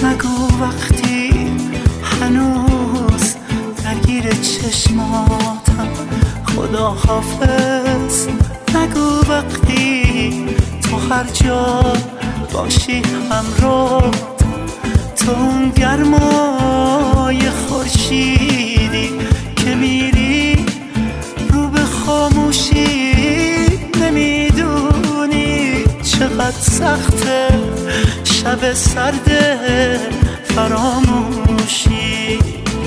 نگو وقتی هنوز درگیر چشماتم خدا حافظ. نگو وقتی تو هر جا باشی همراه، تو اون گرمای خورشیدی که میری رو به خاموشی. نمیدونی چقدر سخته شب سرد فراموشی.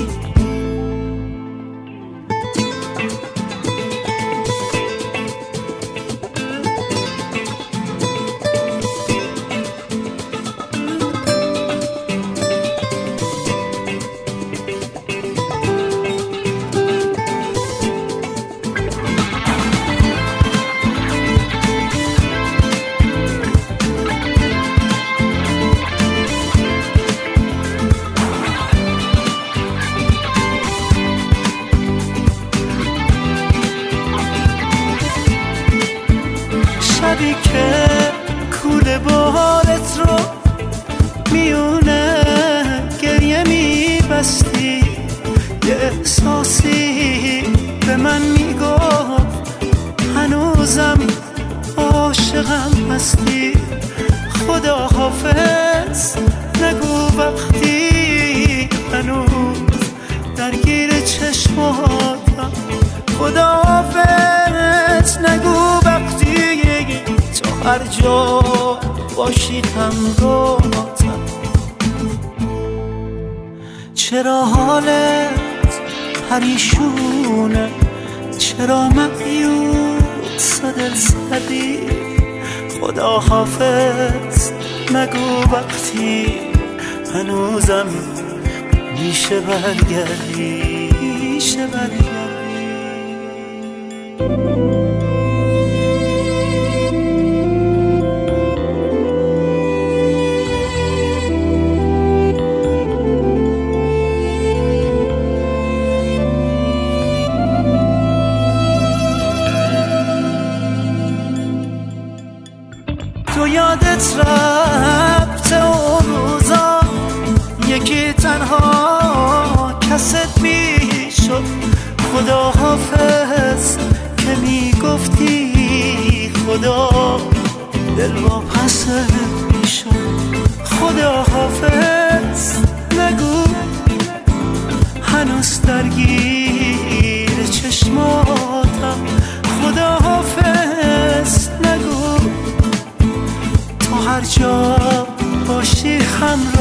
شبی که کوله بارت رو میونه گریه میبستی، یه احساسی به من میگفت هنوزم عاشقم هستی. خدا حافظ. نگو وقتی هنوز درگیر چشماتم خدا حافظ. نگو وقتی تو هر جا باشی همراهتم. چرا حالت پریشونه، چرا مایوس و دل زدی؟ خدا حافظ. نگو وقتی هنوزم میشه برگردی، میشه برگردی. تو یادت رفته اون روزا یکی تنها کست میشد. خدا حافظ که میگفتی خدا دل واپس میشد. خدا حافظ. نگو هنوز درگیر چشماتم خدا حافظ. نگو هر جا باشی همراه